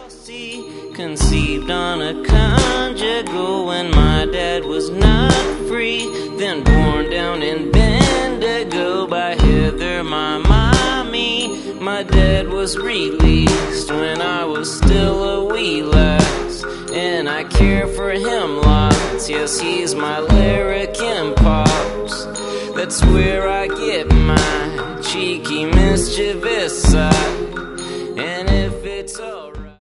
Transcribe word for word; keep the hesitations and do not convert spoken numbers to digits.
Conceived on a conjugal when my dad was not free, then born down in Bendigo by Heather, my mommy. My dad was released when I was still a wee lass, and I care for him lots. Yes, he's my lyric impulse. That's where I get my cheeky mischievous side.